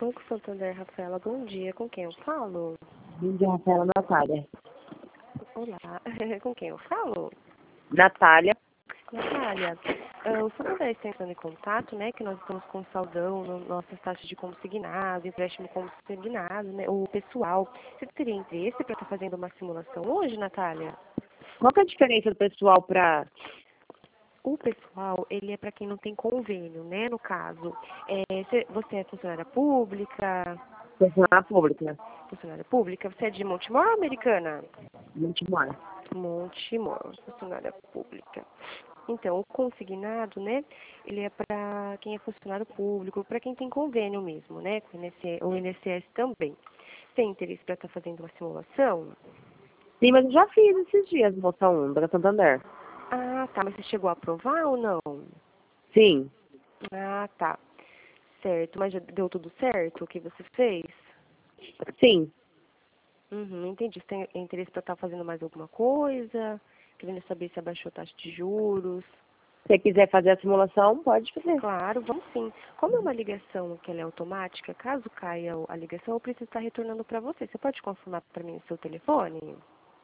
Banco Santander, Rafaela, bom dia. Com quem eu falo? Bom dia, Rafaela. Natália. Olá, com quem eu falo? Natália. Natália, o Santander está entrando em contato, né, que nós estamos com saldão nas nossas taxas de consignado, empréstimo consignado, né, o pessoal. Você teria interesse para estar fazendo uma simulação hoje, Natália? Qual que é a diferença do pessoal para... O pessoal, ele é para quem não tem convênio, né, no caso. Você é funcionária pública? Funcionária pública? Funcionária pública? Você é de Montemor ou Americana? Montemor. Montemor, funcionária pública. Então, o consignado, né, ele é para quem é funcionário público, para quem tem convênio mesmo, né, com o INSS também. Tem interesse para estar fazendo uma simulação? Sim, mas eu já fiz esses dias, moça 1, da Santander. Ah, tá, mas você chegou a aprovar ou não? Sim. Ah, tá. Certo, mas já deu tudo certo o que você fez? Sim. Uhum, entendi. Você tem interesse para estar fazendo mais alguma coisa? Querendo saber se abaixou a taxa de juros? Se você quiser fazer a simulação, pode fazer. Claro, vamos sim. Como é uma ligação que ela é automática, caso caia a ligação, eu preciso estar retornando para você. Você pode confirmar para mim o seu telefone?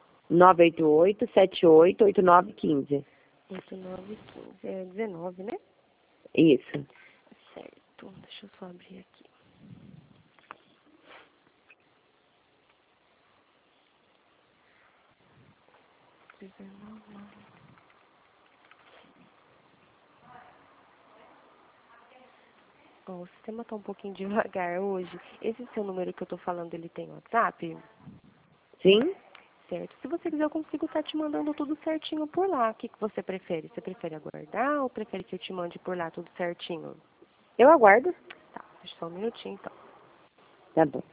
988-788915. 8915. É 19, né? Isso. Certo. Deixa eu só abrir aqui. Ó, o sistema está um pouquinho devagar hoje. Esse seu número que eu estou falando, ele tem WhatsApp? Sim? Certo. Se você quiser, eu consigo estar te mandando tudo certinho por lá. O que você prefere? Você prefere aguardar ou prefere que eu te mande por lá tudo certinho? Eu aguardo. Tá, deixa só um minutinho então. Tá bom.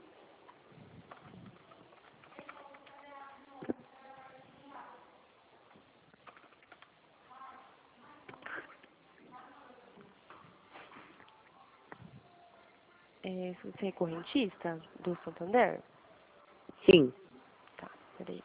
Você é correntista do Santander? Sim. Tá, peraí.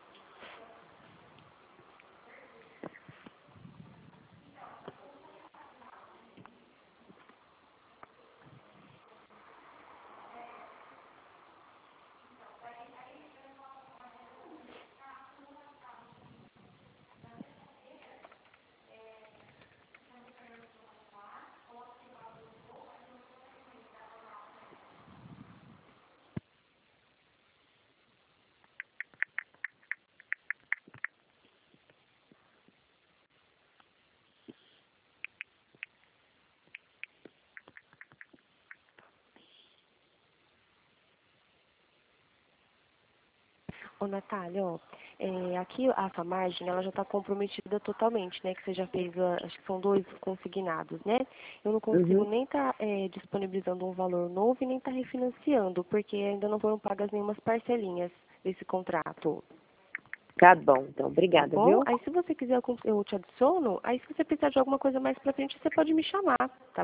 Ô, Natália, ó, aqui a sua margem, ela já está comprometida totalmente, né? Que você já fez, acho que são 2 consignados, né? Eu não consigo Uhum. nem estar disponibilizando um valor novo e nem estar refinanciando, porque ainda não foram pagas nenhumas parcelinhas desse contrato. Tá bom, então. Tá Obrigada, bom? viu? Aí se você quiser, eu te adiciono. Aí se você precisar de alguma coisa mais pra frente, você pode me chamar, tá